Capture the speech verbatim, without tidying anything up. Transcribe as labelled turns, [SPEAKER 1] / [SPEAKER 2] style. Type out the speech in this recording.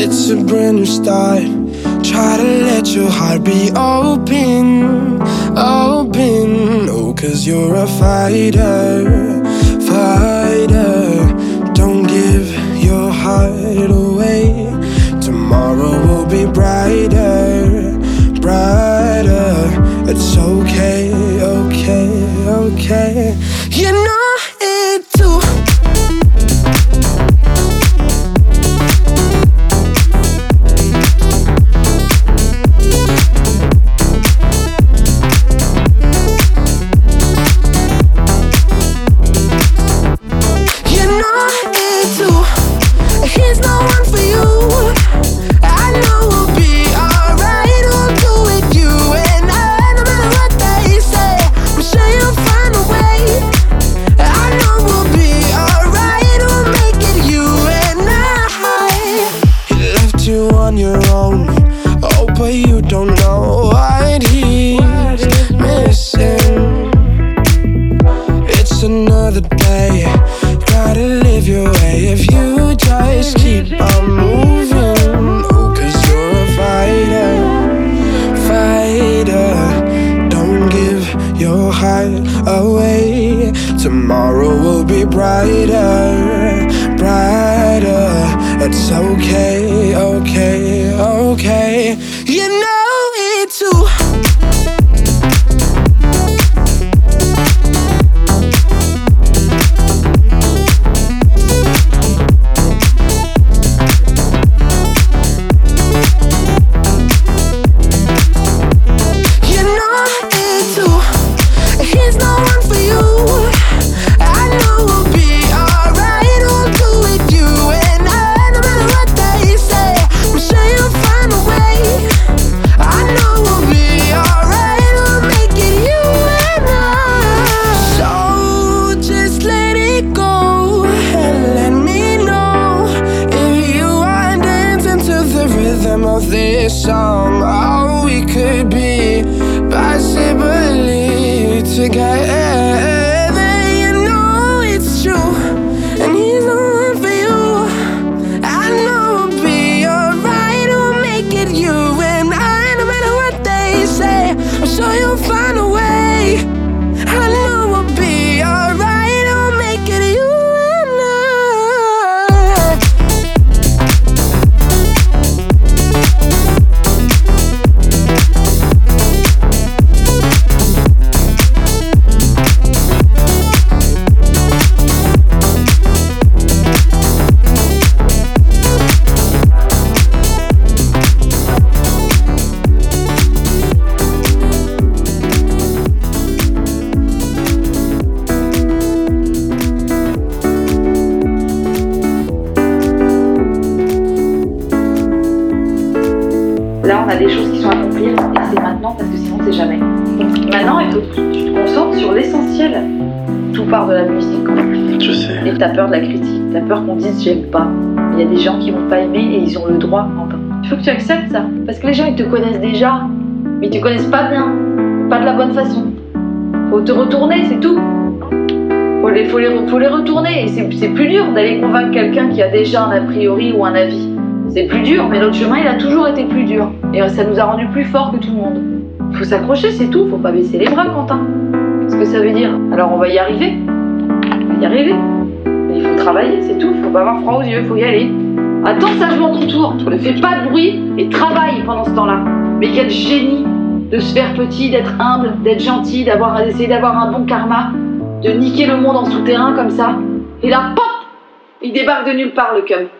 [SPEAKER 1] It's a brand new start. Try to let your heart be open, open. Oh, cause you're a fighter, fighter. Don't give your heart away. Tomorrow will be brighter, brighter. It's okay, okay, okay. You know it too. Tomorrow will be brighter, brighter. It's okay, okay, okay. You know it too. This song, oh, we could be possibly together. You know it's true, and he's the one for you. I know we'll be alright, we'll make it you and I. No matter what they say, I'm sure you'll find a way. I know we'll be alright, we'll make it you and I.
[SPEAKER 2] Là, on a des choses qui sont à accomplir et c'est maintenant parce que sinon, c'est jamais. Maintenant, il faut que tu te concentres sur l'essentiel. Tout part de la musique.
[SPEAKER 3] Je sais.
[SPEAKER 2] Et t'as peur de la critique, t'as peur qu'on dise j'aime pas. Il y a des gens qui vont pas aimer et ils ont le droit, Quentin. Il faut que tu acceptes ça. Parce que les gens, ils te connaissent déjà, mais ils te connaissent pas bien, pas de la bonne façon. Faut te retourner, c'est tout. Faut les, faut les, faut les retourner et c'est, c'est plus dur d'aller convaincre quelqu'un qui a déjà un a priori ou un avis. C'est plus dur, mais notre chemin, il a toujours été plus dur. Et ça nous a rendu plus forts que tout le monde. Faut s'accrocher, c'est tout. Faut pas baisser les bras, Quentin. Qu'est-ce que ça veut dire? Alors on va y arriver. On va y arriver. Mais il faut travailler, c'est tout. Faut pas avoir froid aux yeux, faut y aller. Attends sagement ton tour. Ne fais pas de bruit et travaille pendant ce temps-là. Mais quel génie de se faire petit, d'être humble, d'être gentil, d'avoir, d'essayer d'avoir un bon karma, de niquer le monde en souterrain comme ça. Et là, pop, il débarque de nulle part, le cum.